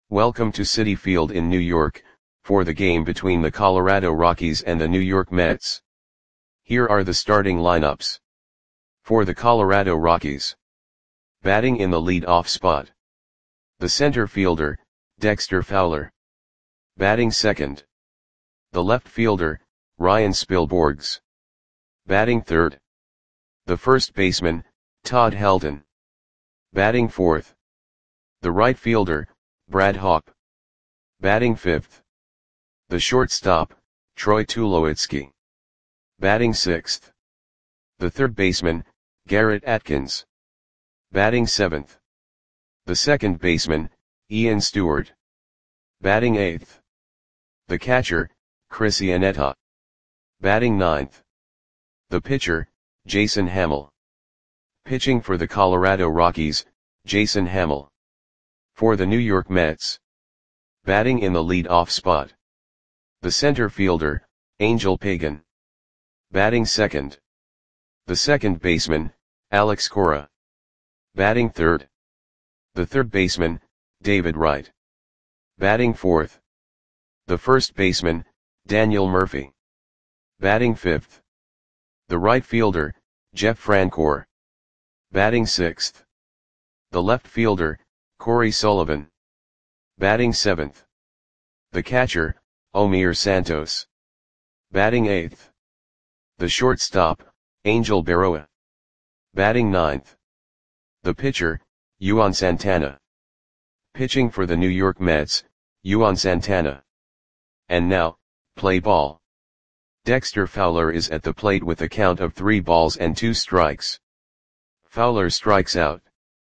Welcome to Citi Field in New York, for the game between the Colorado Rockies and the New York Mets. Here are the starting lineups. For the Colorado Rockies. Batting in the lead-off spot. The center fielder, Dexter Fowler. Batting second. The left fielder, Ryan Spilborghs. Batting third. The first baseman, Todd Helton. Batting fourth. The right fielder, Brad Hawpe. Batting fifth. The shortstop, Troy Tulowitzki. Batting sixth. The third baseman, Garrett Atkins. Batting seventh. The second baseman, Ian Stewart. Batting eighth. The catcher, Chris Iannetta. Batting ninth. The pitcher, Jason Hammel. Pitching for the Colorado Rockies, Jason Hammel. For the New York Mets. Batting in the lead-off spot. The center fielder, Angel Pagan. Batting second. The second baseman, Alex Cora. Batting third. The third baseman, David Wright. Batting fourth. The first baseman, Daniel Murphy. Batting fifth. The right fielder, Jeff Francoeur. Batting sixth. The left fielder, Corey Sullivan. Batting seventh. The catcher, Omir Santos. Batting eighth. The shortstop, Angel Berroa. Batting ninth. The pitcher, Juan Santana. Pitching for the New York Mets, Juan Santana. And now, play ball. Dexter Fowler is at the plate with a count of 3 balls and 2 strikes. Fowler strikes out.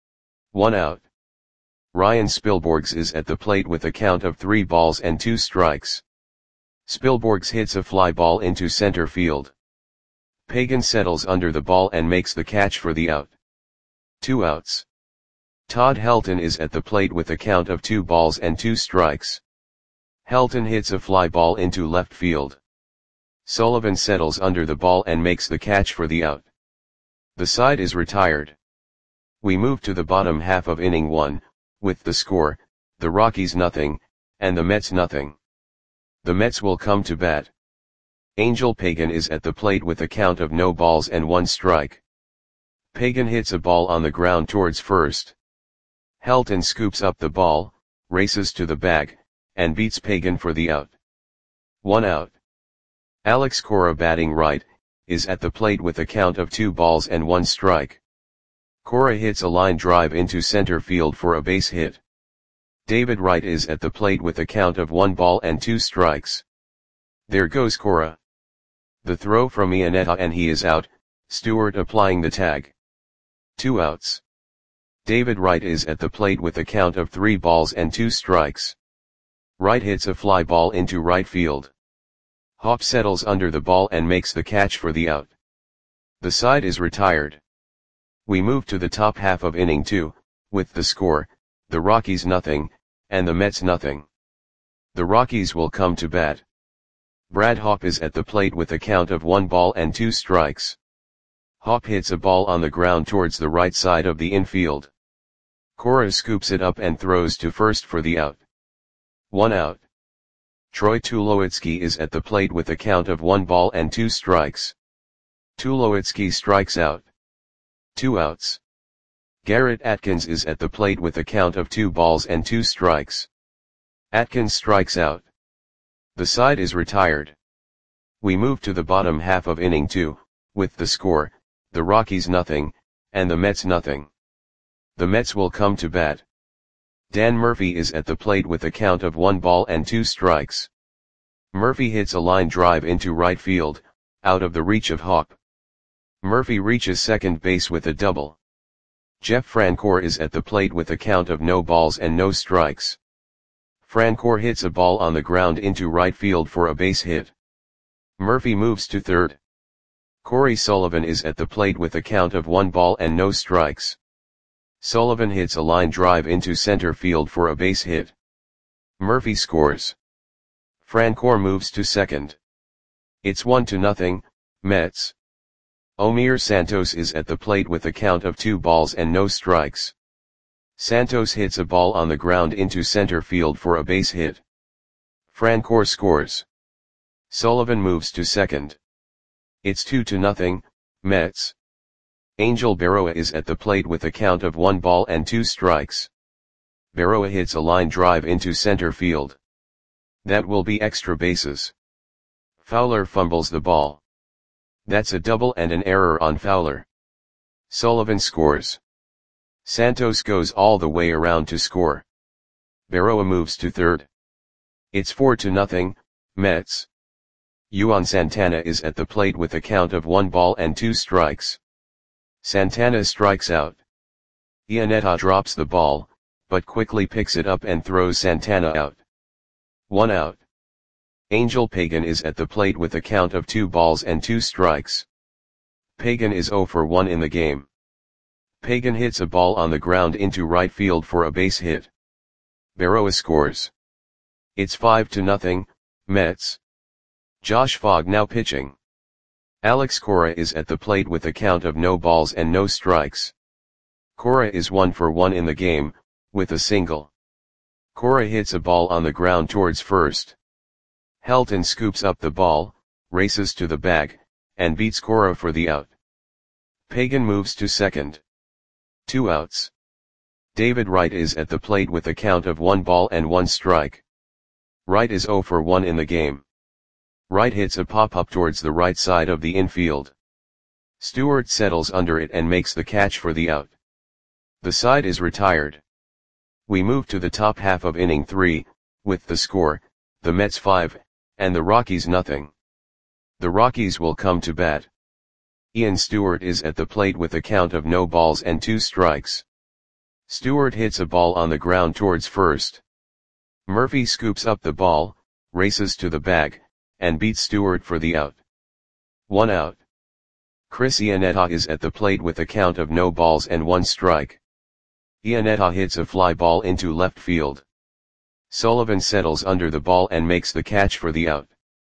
1 out. Ryan Spilborghs is at the plate with a count of 3 balls and 2 strikes. Spilborghs hits a fly ball into center field. Pagan settles under the ball and makes the catch for the out. 2 outs. Todd Helton is at the plate with a count of 2 balls and 2 strikes. Helton hits a fly ball into left field. Sullivan settles under the ball and makes the catch for the out. The side is retired. We move to the bottom half of inning 1, with the score, the Rockies nothing, and the Mets nothing. The Mets will come to bat. Angel Pagan is at the plate with a count of no balls and 1 strike. Pagan hits a ball on the ground towards first. Helton scoops up the ball, races to the bag, and beats Pagan for the out. 1 out. Alex Cora, batting right, is at the plate with a count of 2 balls and 1 strike. Cora hits a line drive into center field for a base hit. David Wright is at the plate with a count of 1 ball and 2 strikes. There goes Cora. The throw from Iannetta and he is out, Stewart applying the tag. 2 outs. David Wright is at the plate with a count of 3 balls and 2 strikes. Wright hits a fly ball into right field. Hawpe settles under the ball and makes the catch for the out. The side is retired. We move to the top half of inning 2, with the score, the Rockies nothing, and the Mets nothing. The Rockies will come to bat. Brad Hawpe is at the plate with a count of 1 ball and 2 strikes. Hawpe hits a ball on the ground towards the right side of the infield. Cora scoops it up and throws to first for the out. 1 out. Troy Tulowitzki is at the plate with a count of 1 ball and 2 strikes. Tulowitzki strikes out. 2 outs. Garrett Atkins is at the plate with a count of 2 balls and 2 strikes. Atkins strikes out. The side is retired. We move to the bottom half of inning 2, with the score, the Rockies nothing, and the Mets nothing. The Mets will come to bat. Dan Murphy is at the plate with a count of 1 ball and 2 strikes. Murphy hits a line drive into right field, out of the reach of Hawpe. Murphy reaches second base with a double. Jeff Francoeur is at the plate with a count of no balls and no strikes. Francoeur hits a ball on the ground into right field for a base hit. Murphy moves to third. Corey Sullivan is at the plate with a count of 1 ball and no strikes. Sullivan hits a line drive into center field for a base hit. Murphy scores. Francoeur moves to second. It's 1-0, Mets. Omir Santos is at the plate with a count of 2 balls and no strikes. Santos hits a ball on the ground into center field for a base hit. Francoeur scores. Sullivan moves to second. It's 2-0, Mets. Angel Berroa is at the plate with a count of 1 ball and 2 strikes. Berroa hits a line drive into center field. That will be extra bases. Fowler fumbles the ball. That's a double and an error on Fowler. Sullivan scores. Santos goes all the way around to score. Berroa moves to third. It's 4-0, Mets. Juan Santana is at the plate with a count of 1 ball and 2 strikes. Santana strikes out. Iannetta drops the ball, but quickly picks it up and throws Santana out. 1 out. Angel Pagan is at the plate with a count of 2 balls and 2 strikes. Pagan is 0 for 1 in the game. Pagan hits a ball on the ground into right field for a base hit. Berroa scores. It's 5-0, Mets. Josh Fogg now pitching. Alex Cora is at the plate with a count of no balls and no strikes. Cora is 1 for 1 in the game, with a single. Cora hits a ball on the ground towards first. Helton scoops up the ball, races to the bag, and beats Cora for the out. Pagan moves to second. 2 outs. David Wright is at the plate with a count of 1 ball and 1 strike. Wright is 0 for 1 in the game. Wright hits a pop-up towards the right side of the infield. Stewart settles under it and makes the catch for the out. The side is retired. We move to the top half of inning 3, with the score, the Mets 5, and the Rockies nothing. The Rockies will come to bat. Ian Stewart is at the plate with a count of no balls and 2 strikes. Stewart hits a ball on the ground towards first. Murphy scoops up the ball, races to the bag, and beats Stewart for the out. 1 out. Chris Iannetta is at the plate with a count of no balls and 1 strike. Iannetta hits a fly ball into left field. Sullivan settles under the ball and makes the catch for the out.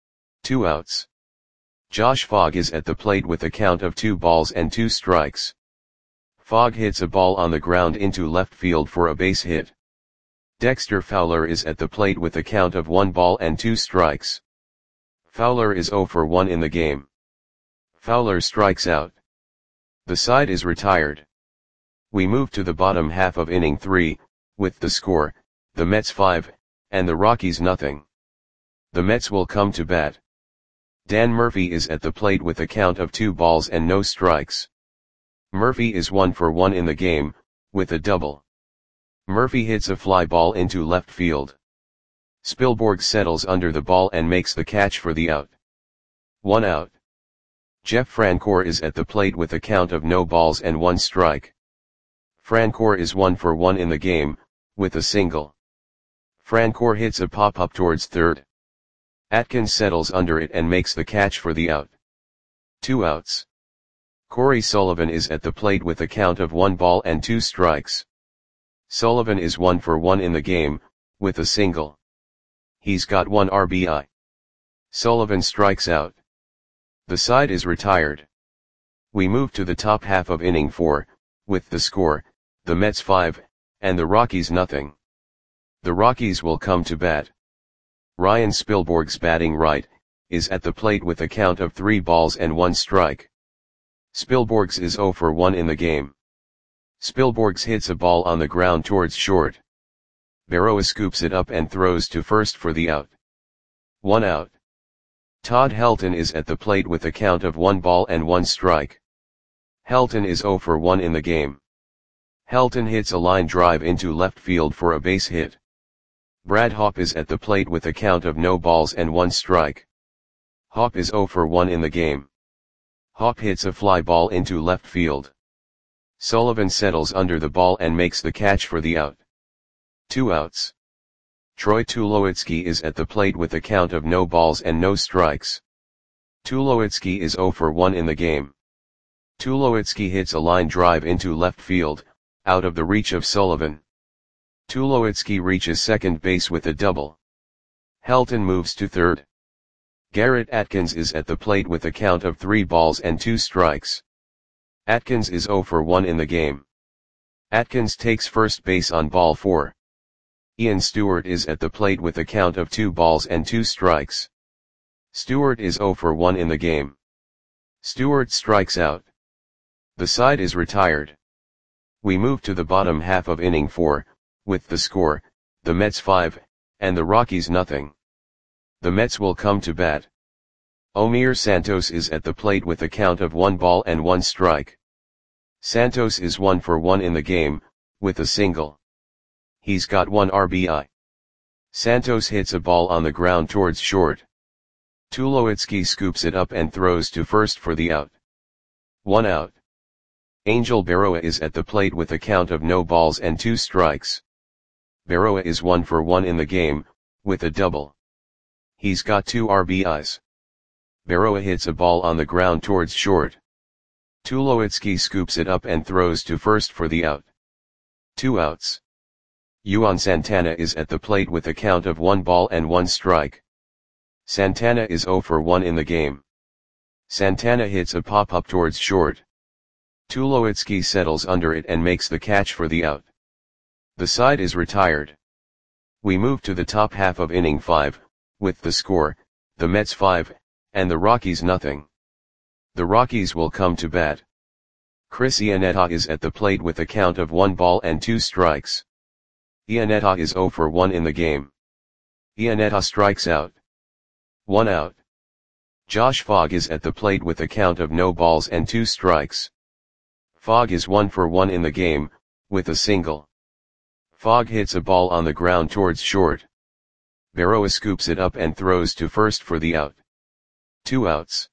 2 outs. Josh Fogg is at the plate with a count of 2 balls and 2 strikes. Fogg hits a ball on the ground into left field for a base hit. Dexter Fowler is at the plate with a count of 1 ball and 2 strikes. Fowler is 0 for 1 in the game. Fowler strikes out. The side is retired. We move to the bottom half of inning 3, with the score, the Mets 5, and the Rockies nothing. The Mets will come to bat. Dan Murphy is at the plate with a count of 2 balls and no strikes. Murphy is 1 for 1 in the game, with a double. Murphy hits a fly ball into left field. Spielborg settles under the ball and makes the catch for the out. 1 out. Jeff Francoeur is at the plate with a count of no balls and 1 strike. Francoeur is 1 for 1 in the game, with a single. Francoeur hits a pop-up towards third. Atkins settles under it and makes the catch for the out. 2 outs. Corey Sullivan is at the plate with a count of 1 ball and 2 strikes. Sullivan is 1 for 1 in the game, with a single. He's got 1 RBI. Sullivan strikes out. The side is retired. We move to the top half of inning 4, with the score, the Mets 5, and the Rockies nothing. The Rockies will come to bat. Ryan Spielborg's batting right, is at the plate with a count of 3 balls and 1 strike. Spielborg's is 0 for 1 in the game. Spielborg's hits a ball on the ground towards short. Berroa scoops it up and throws to first for the out. 1 out. Todd Helton is at the plate with a count of 1 ball and 1 strike. Helton is 0 for 1 in the game. Helton hits a line drive into left field for a base hit. Brad Hawpe is at the plate with a count of no balls and 1 strike. Hawpe is 0 for 1 in the game. Hawpe hits a fly ball into left field. Sullivan settles under the ball and makes the catch for the out. 2 outs. Troy Tulowitzki is at the plate with a count of no balls and no strikes. Tulowitzki is 0 for 1 in the game. Tulowitzki hits a line drive into left field, out of the reach of Sullivan. Tulowitzki reaches second base with a double. Helton moves to third. Garrett Atkins is at the plate with a count of 3 balls and 2 strikes. Atkins is 0 for 1 in the game. Atkins takes first base on ball 4. Ian Stewart is at the plate with a count of 2 balls and 2 strikes. Stewart is 0 for 1 in the game. Stewart strikes out. The side is retired. We move to the bottom half of inning 4, with the score, the Mets 5, and the Rockies nothing. The Mets will come to bat. Omir Santos is at the plate with a count of 1 ball and 1 strike. Santos is 1 for 1 in the game, with a single. He's got 1 RBI. Santos hits a ball on the ground towards short. Tulowitzki scoops it up and throws to first for the out. 1 out. Angel Berroa is at the plate with a count of no balls and 2 strikes. Berroa is 1 for 1 in the game, with a double. He's got 2 RBIs. Berroa hits a ball on the ground towards short. Tulowitzki scoops it up and throws to first for the out. 2 outs. Juan Santana is at the plate with a count of 1 ball and 1 strike. Santana is 0 for 1 in the game. Santana hits a pop-up towards short. Tulowitzki settles under it and makes the catch for the out. The side is retired. We move to the top half of inning 5, with the score, the Mets 5, and the Rockies nothing. The Rockies will come to bat. Chris Iannetta is at the plate with a count of 1 ball and 2 strikes. Iannetta is 0 for 1 in the game. Iannetta strikes out. 1 out. Josh Fogg is at the plate with a count of no balls and 2 strikes. Fogg is 1 for 1 in the game, with a single. Fogg hits a ball on the ground towards short. Berroa scoops it up and throws to first for the out. 2 outs.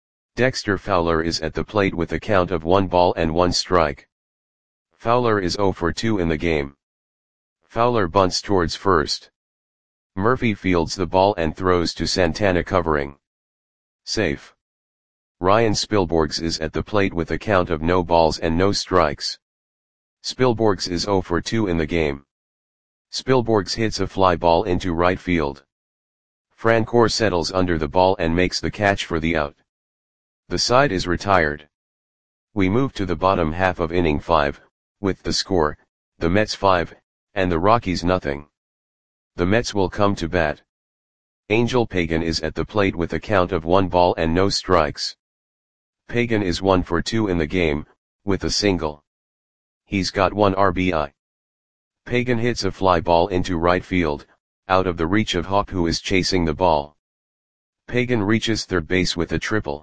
Dexter Fowler is at the plate with a count of 1 ball and 1 strike. Fowler is 0 for 2 in the game. Fowler bunts towards first. Murphy fields the ball and throws to Santana covering. Safe. Ryan Spilborghs is at the plate with a count of no balls and no strikes. Spilborghs is 0 for 2 in the game. Spilborghs hits a fly ball into right field. Francoeur settles under the ball and makes the catch for the out. The side is retired. We move to the bottom half of inning 5, with the score, the Mets 5, and the Rockies nothing. The Mets will come to bat. Angel Pagan is at the plate with a count of 1 ball and no strikes. Pagan is 1 for 2 in the game, with a single. He's got 1 RBI. Pagan hits a fly ball into right field, out of the reach of Hawk, who is chasing the ball. Pagan reaches third base with a triple.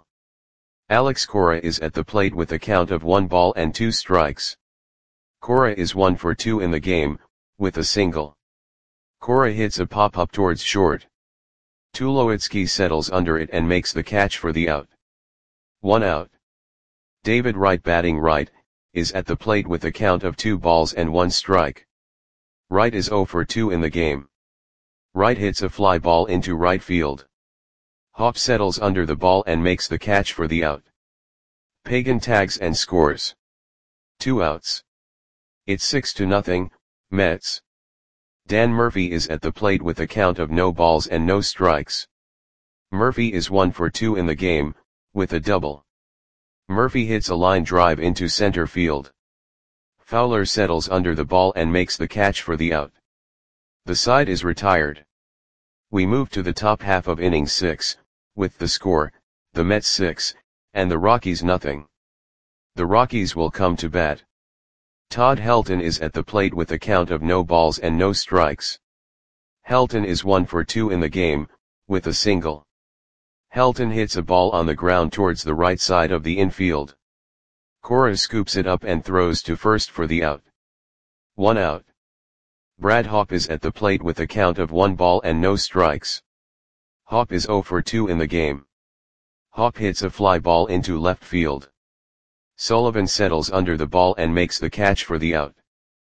Alex Cora is at the plate with a count of 1 ball and 2 strikes. Cora is 1 for 2 in the game, with a single. Cora hits a pop-up towards short. Tulowitzki settles under it and makes the catch for the out. 1 out. David Wright, batting right, is at the plate with a count of 2 balls and 1 strike. Wright is 0 for 2 in the game. Wright hits a fly ball into right field. Hawk settles under the ball and makes the catch for the out. Pagan tags and scores. 2 outs. It's 6-0, Mets. Dan Murphy is at the plate with a count of no balls and no strikes. Murphy is 1 for 2 in the game, with a double. Murphy hits a line drive into center field. Fowler settles under the ball and makes the catch for the out. The side is retired. We move to the top half of inning 6, with the score, the Mets 6, and the Rockies nothing. The Rockies will come to bat. Todd Helton is at the plate with a count of no balls and no strikes. Helton is 1 for 2 in the game, with a single. Helton hits a ball on the ground towards the right side of the infield. Cora scoops it up and throws to first for the out. 1 out. Brad Hawpe is at the plate with a count of 1 ball and no strikes. Hawpe is 0 for 2 in the game. Hawpe hits a fly ball into left field. Sullivan settles under the ball and makes the catch for the out.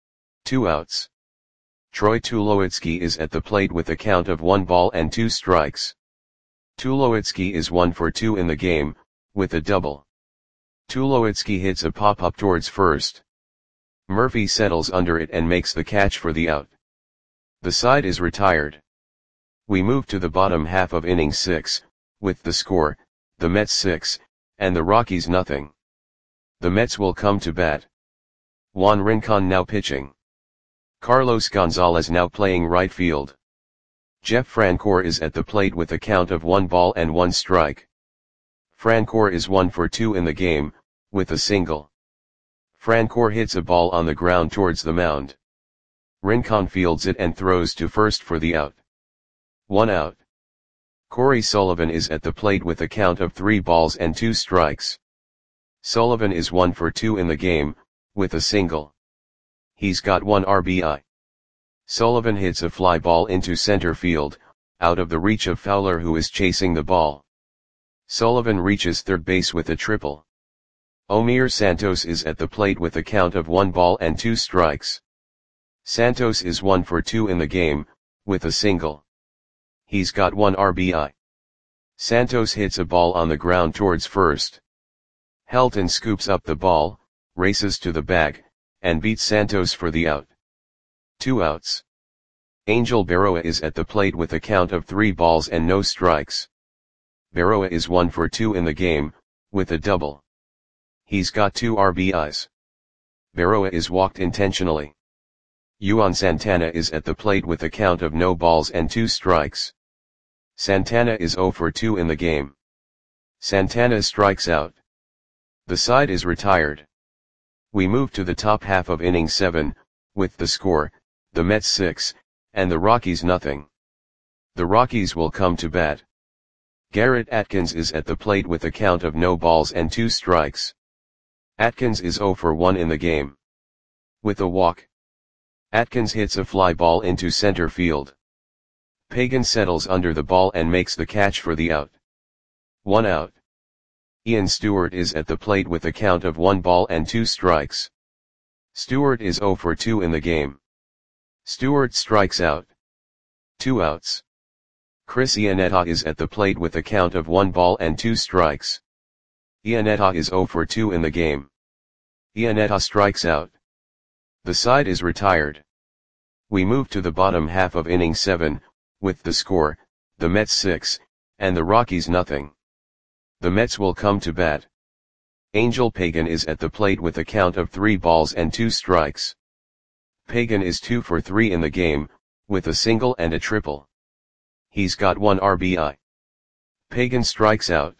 2 outs. Troy Tulowitzki is at the plate with a count of 1 ball and 2 strikes. Tulowitzki is 1 for 2 in the game, with a double. Tulowitzki hits a pop-up towards first. Murphy settles under it and makes the catch for the out. The side is retired. We move to the bottom half of inning 6, with the score, the Mets 6, and the Rockies nothing. The Mets will come to bat. Juan Rincon now pitching. Carlos Gonzalez now playing right field. Jeff Francoeur is at the plate with a count of 1 ball and 1 strike. Francoeur is 1 for 2 in the game, with a single. Francoeur hits a ball on the ground towards the mound. Rincon fields it and throws to first for the out. 1 out. Corey Sullivan is at the plate with a count of 3 balls and 2 strikes. Sullivan is 1 for 2 in the game, with a single. He's got 1 RBI. Sullivan hits a fly ball into center field, out of the reach of Fowler who is chasing the ball. Sullivan reaches third base with a triple. Omir Santos is at the plate with a count of 1 ball and 2 strikes. Santos is 1 for 2 in the game, with a single. He's got 1 RBI. Santos hits a ball on the ground towards first. Helton scoops up the ball, races to the bag, and beats Santos for the out. 2 outs. Angel Berroa is at the plate with a count of 3 balls and no strikes. Berroa is 1 for 2 in the game, with a double. He's got 2 RBIs. Berroa is walked intentionally. Yuan Santana is at the plate with a count of no balls and 2 strikes. Santana is 0 for 2 in the game. Santana strikes out. The side is retired. We move to the top half of inning 7, with the score, the Mets 6, and the Rockies nothing. The Rockies will come to bat. Garrett Atkins is at the plate with a count of no balls and 2 strikes. Atkins is 0 for 1 in the game. With a walk. Atkins hits a fly ball into center field. Pagan settles under the ball and makes the catch for the out. 1 out. Ian Stewart is at the plate with a count of 1 ball and 2 strikes. Stewart is 0 for 2 in the game. Stewart strikes out. 2 outs. Chris Iannetta is at the plate with a count of 1 ball and 2 strikes. Iannetta is 0 for 2 in the game. Iannetta strikes out. The side is retired. We move to the bottom half of inning 7, with the score, the Mets 6, and the Rockies nothing. The Mets will come to bat. Angel Pagan is at the plate with a count of 3 balls and 2 strikes. Pagan is 2 for 3 in the game, with a single and a triple. He's got 1 RBI. Pagan strikes out.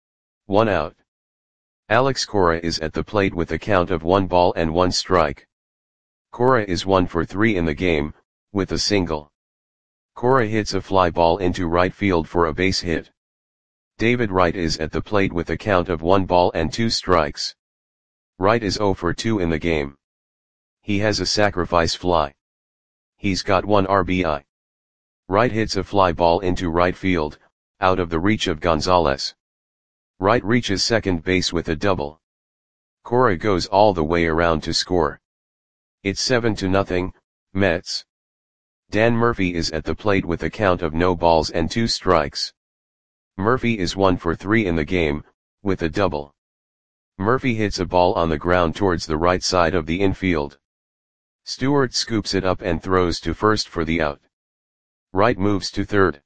1 out. Alex Cora is at the plate with a count of 1 ball and 1 strike. Cora is 1 for 3 in the game, with a single. Cora hits a fly ball into right field for a base hit. David Wright is at the plate with a count of 1 ball and 2 strikes. Wright is 0 for 2 in the game. He has a sacrifice fly. He's got 1 RBI. Wright hits a fly ball into right field, out of the reach of Gonzalez. Wright reaches second base with a double. Cora goes all the way around to score. It's 7-0, Mets. Dan Murphy is at the plate with a count of no balls and 2 strikes. Murphy is 1 for 3 in the game, with a double. Murphy hits a ball on the ground towards the right side of the infield. Stewart scoops it up and throws to first for the out. Wright moves to third.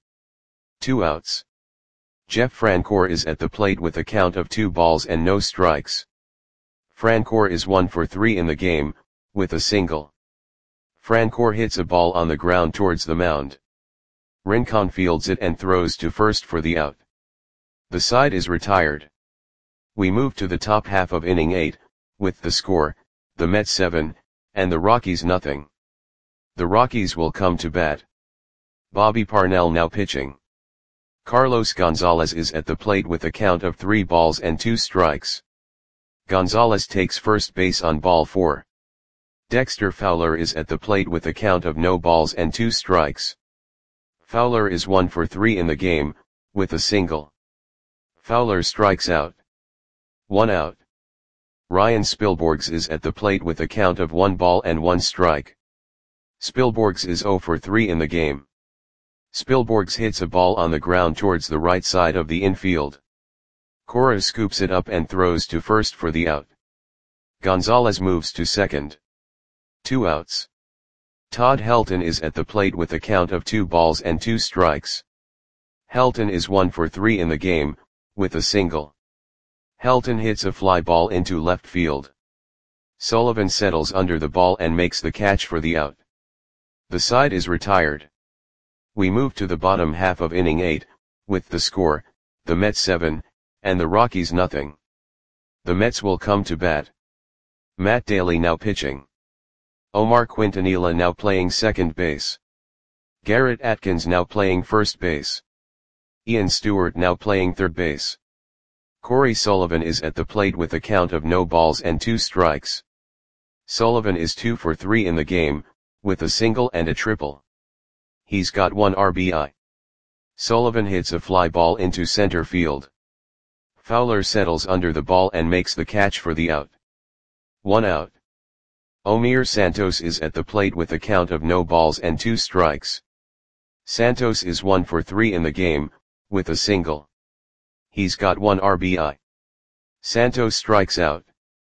2 outs. Jeff Francoeur is at the plate with a count of 2 balls and no strikes. Francoeur is 1 for 3 in the game, with a single. Francoeur hits a ball on the ground towards the mound. Rincon fields it and throws to first for the out. The side is retired. We move to the top half of inning 8, with the score, the Mets 7, and the Rockies nothing. The Rockies will come to bat. Bobby Parnell now pitching. Carlos Gonzalez is at the plate with a count of 3 balls and 2 strikes. Gonzalez takes first base on ball 4. Dexter Fowler is at the plate with a count of no balls and 2 strikes. Fowler is 1 for 3 in the game, with a single. Fowler strikes out. 1 out. Ryan Spilborghs is at the plate with a count of 1 ball and 1 strike. Spilborghs is 0 for 3 in the game. Spilborghs hits a ball on the ground towards the right side of the infield. Cora scoops it up and throws to first for the out. Gonzalez moves to second. 2 outs. Todd Helton is at the plate with a count of 2 balls and 2 strikes. Helton is 1 for 3 in the game, with a single. Helton hits a fly ball into left field. Sullivan settles under the ball and makes the catch for the out. The side is retired. We move to the bottom half of inning 8, with the score, the Mets 7, and the Rockies nothing. The Mets will come to bat. Matt Daly now pitching. Omar Quintanilla now playing second base. Garrett Atkins now playing first base. Ian Stewart now playing third base. Corey Sullivan is at the plate with a count of no balls and 2 strikes. Sullivan is 2 for 3 in the game, with a single and a triple. He's got 1 RBI. Sullivan hits a fly ball into center field. Fowler settles under the ball and makes the catch for the out. 1 out. Omir Santos is at the plate with a count of no balls and 2 strikes. Santos is 1 for 3 in the game, with a single. He's got 1 RBI. Santos strikes out.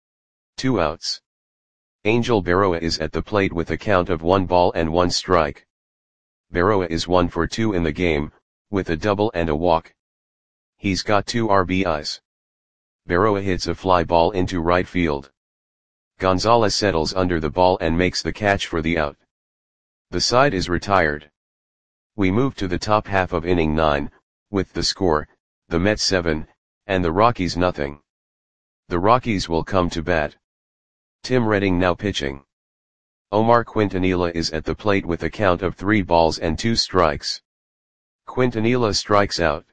2 outs. Angel Berroa is at the plate with a count of 1 ball and 1 strike. Berroa is 1 for 2 in the game, with a double and a walk. He's got 2 RBIs. Berroa hits a fly ball into right field. Gonzalez settles under the ball and makes the catch for the out. The side is retired. We move to the top half of inning 9, with the score, the Mets 7, and the Rockies nothing. The Rockies will come to bat. Tim Redding now pitching. Omar Quintanilla is at the plate with a count of 3 balls and 2 strikes. Quintanilla strikes out.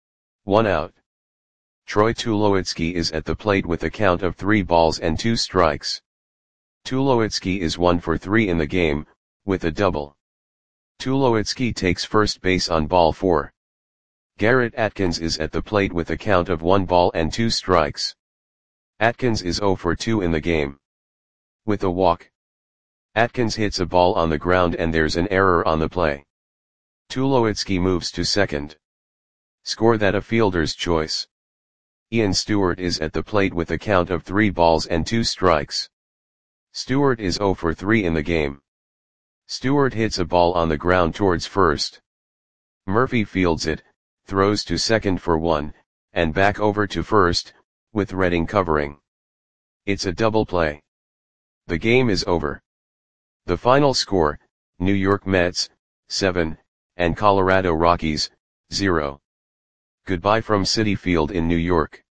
1 out. Troy Tulowitzki is at the plate with a count of 3 balls and 2 strikes. Tulowitzki is 1 for 3 in the game, with a double. Tulowitzki takes first base on ball 4. Garrett Atkins is at the plate with a count of 1 ball and 2 strikes. Atkins is 0 for 2 in the game. With a walk. Atkins hits a ball on the ground and there's an error on the play. Tulowitzki moves to second. Score that a fielder's choice. Ian Stewart is at the plate with a count of 3 balls and 2 strikes. Stewart is 0 for 3 in the game. Stewart hits a ball on the ground towards first. Murphy fields it, throws to second for 1, and back over to first, with Redding covering. It's a double play. The game is over. The final score, New York Mets, 7, and Colorado Rockies, 0. Goodbye from Citi Field in New York.